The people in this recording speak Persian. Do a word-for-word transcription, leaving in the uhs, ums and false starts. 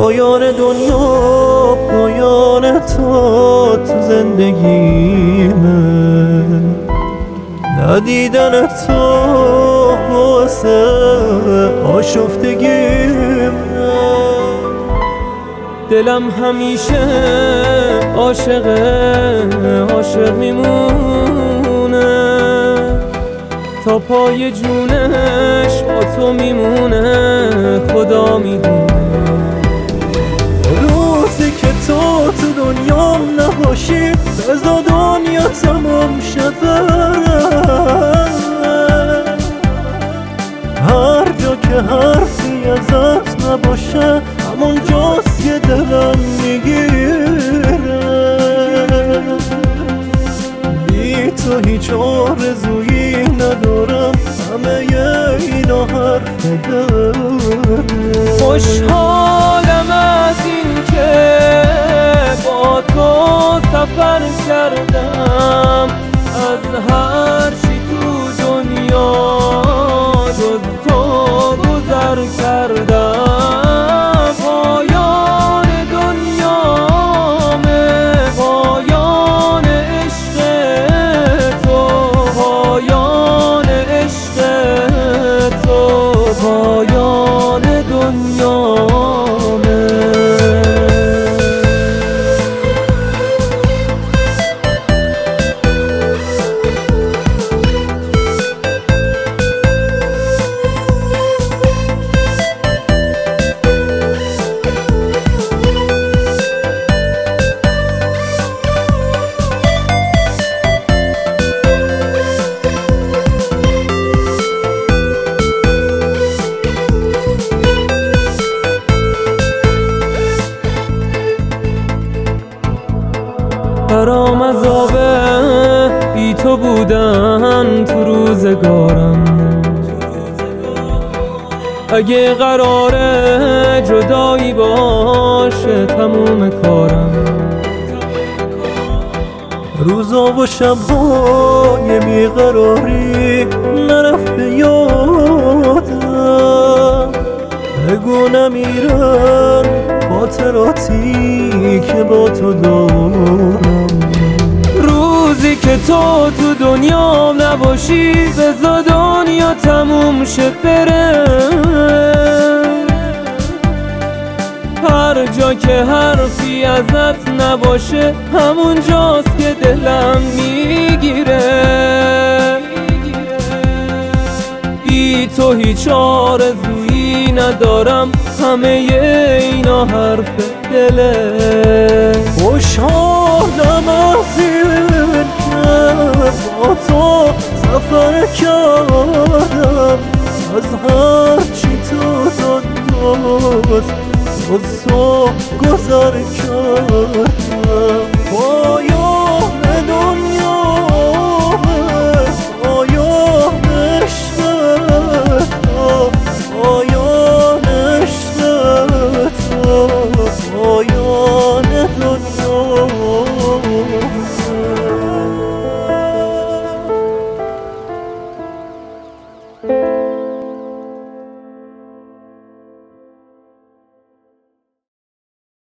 پایان دنیا، پایان تو تو زندگیمه. ندیدن تو واسه آشفتگیمه. دلم همیشه عاشق عاشق میمونه، تا پای جونش با تو میمونه، خدا میدونه. روزی که تو تو دنیام نباشی، بذار دنیا تمام شده. هر جا که حرفی ازت نباشه، همون جاست که دلم میگیره. بی تو هیچ آرزویی ندارم، همه اینا حرف داره. خوشحالم از این که با تو سفر کردم، از هر چی تو دنیا جز تو گذر کردم. پایان دنیامه، پایان عشق تو، پایان عشق تو، پایان دنیامه. برام عذابه بی تو بودن تو روزگارم. اگه قراره جدایی باشه تموم کارم. روزا و شب‌های بیقراری نرفته یادم. بگو نمیرن خاطراتی که با تو دارم. روزی که تو تو دنیا نباشی، بذار دنیا تموم شه بره. هر جا که حرفی ازت نباشه، همون جاست که دلم میگیره. بی تو هیچ آرزویی ندارم، همه اینا حرف دله. خوشحالم از این که با تو سفر کردم، از هر چی تو دنیاست از تو گذر کردم. پایان دنیامه، پایان عشق تو، پایان عشق تو، پایان دنیا.